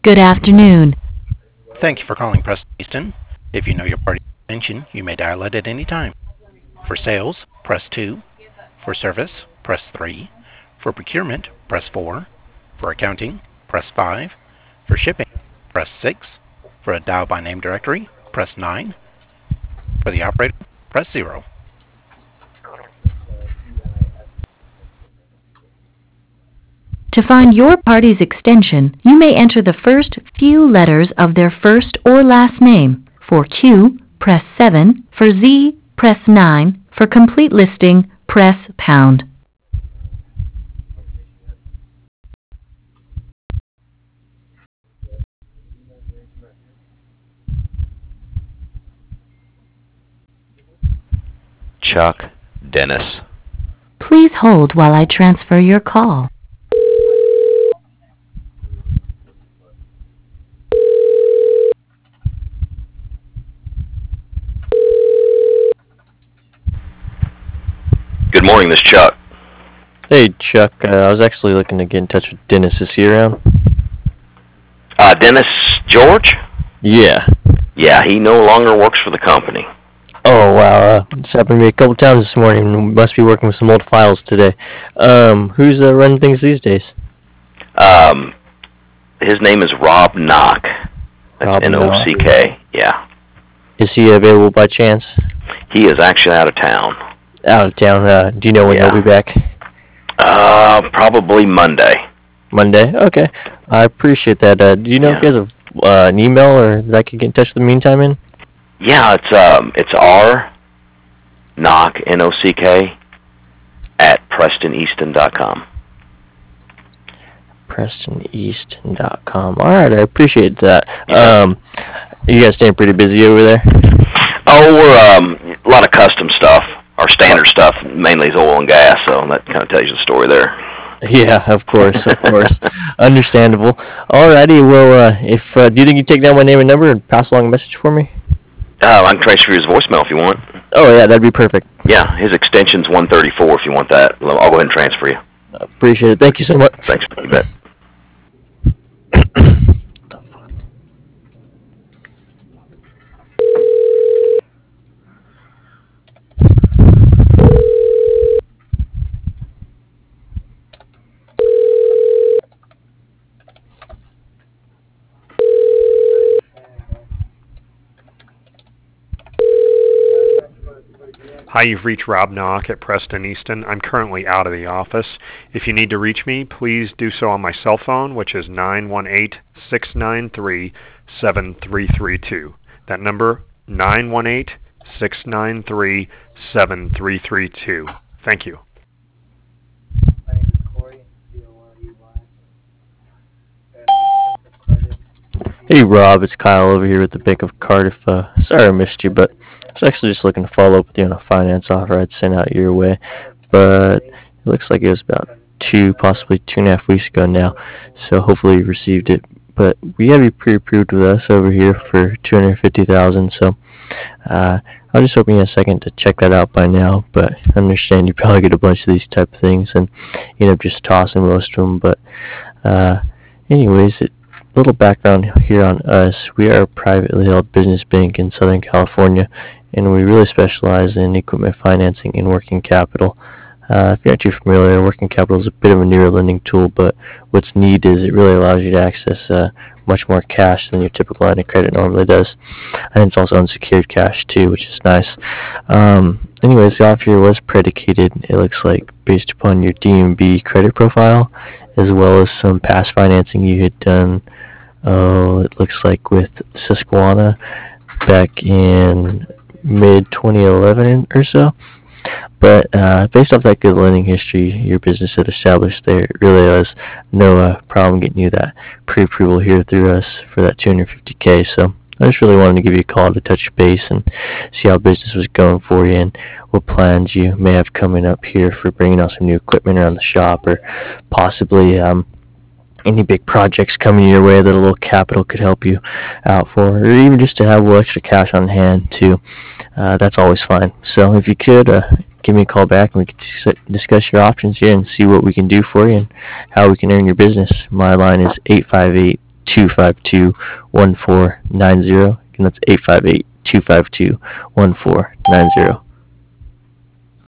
Good afternoon. Thank you for calling Preston Easton. If you know your party extension, you may dial it at any time. For sales, press 2. For service, press 3. For procurement, press 4. For accounting, press 5. For shipping, press 6. For a dial by name directory, press 9. For the operator, press 0. To find your party's extension, you may enter the first few letters of their first or last name. For Q, press 7. For Z, press 9. For complete listing, press pound. Chuck Dennis. Please hold while I transfer your call. Good morning, this is Chuck. Hey, Chuck. I was actually looking to get in touch with Dennis. Is he around? Dennis George? Yeah. Yeah, he no longer works for the company. Oh, wow. It's happened to me a couple times this morning. Must be working with some old files today. Who's running things these days? His name is Rob Knock. That's Rob N-O-C-K. Yeah. Is he available by chance? He is actually out of town. Out of town. Do you know when he'll be back? Probably Monday. Monday? Okay. I appreciate that. Do you know if he has an email or that I could get in touch with the meantime in? Yeah, it's R Knock, N-O-C-K, at PrestonEaston.com. PrestonEaston.com. All right, I appreciate that. You guys staying pretty busy over there? Oh, we're a lot of custom stuff. Our standard stuff mainly is oil and gas, so that kind of tells you the story there. Yeah, of course. Understandable. Alrighty, well, if do you think you take down my name and number and pass along a message for me? I can transfer his voicemail if you want. Oh, yeah, that'd be perfect. Yeah, his extension's 134 if you want that. I'll go ahead and transfer you. Appreciate it. Thank you so much. Thanks. You bet. Hi, you've reached Rob Knock at Preston Easton. I'm currently out of the office. If you need to reach me, please do so on my cell phone, which is 918-693-7332. That number, 918-693-7332. Thank you. Hey, Rob, it's Kyle over here with the Bank of Cardiff. Sorry I missed you, but I was actually just looking to follow up with you on a finance offer I'd sent out your way. But it looks like it was about possibly 2.5 weeks ago now, so hopefully you received it. But we have you pre-approved with us over here for $250,000, so I was just hoping you had a second to check that out by now, but I understand you probably get a bunch of these type of things and you end up just tossing most of them. But anyways, little background here on us. We are a privately held business bank in Southern California, and we really specialize in equipment financing and working capital. If you're not too familiar, working capital is a bit of a newer lending tool, but what's neat is it really allows you to access much more cash than your typical line of credit normally does. And it's also unsecured cash too, which is nice. Anyways, the offer here was predicated, it looks like, based upon your DMB credit profile, as well as some past financing you had done, it looks like with Susquehanna back in mid-2011 or so. But based off that good lending history your business had established there, it really was no problem getting you that pre-approval here through us for that $250K. So I just really wanted to give you a call to touch base and see how business was going for you and what plans you may have coming up here for bringing out some new equipment around the shop, or possibly any big projects coming your way that a little capital could help you out for, or even just to have a little extra cash on hand too. That's always fine. So if you could give me a call back and we could discuss your options here and see what we can do for you and how we can earn your business. My line is 858-252-1490. Again, that's 858-252-1490.